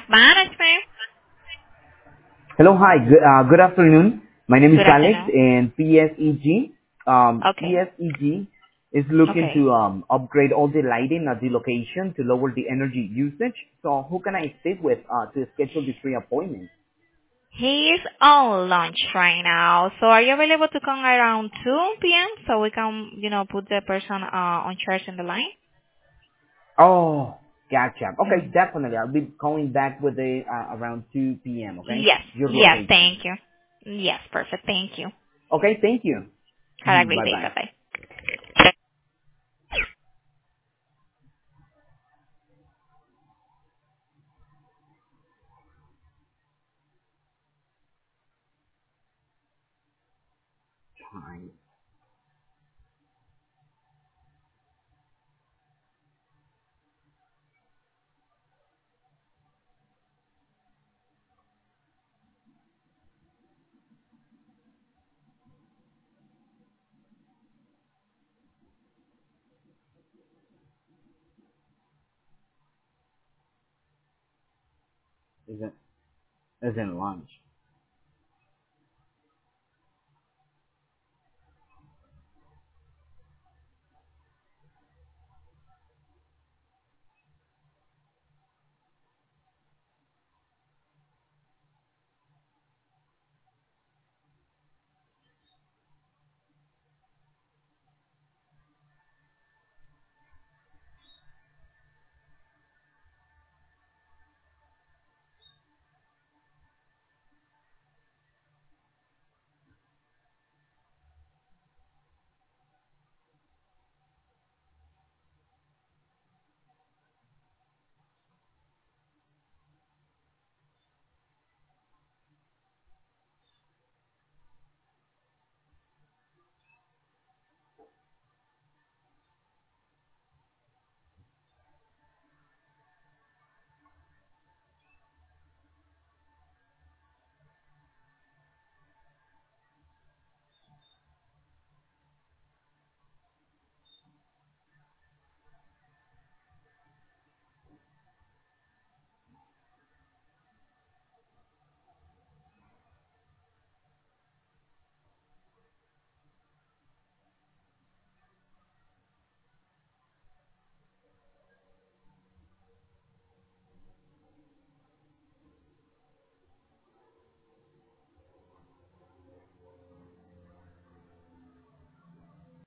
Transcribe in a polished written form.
Management. Hello. Hi. Good afternoon. My name is Good Alex, afternoon. and PSEG Okay. PSEG is looking Okay. to upgrade all the lighting at the location to lower the energy usage. So who can I speak with to schedule the free appointment? He is on lunch right now. So are you available to come around 2 p.m. so we can, put the person on charge in the line? Oh, gotcha. Okay, Mhm. definitely. I'll be calling back with the around 2 p.m. Okay, Yes. your Yes. location. Thank you. Yes. Perfect. Thank you. Okay, thank you. Have a great Bye day. bye. Bye-bye. Time. Isn't lunch?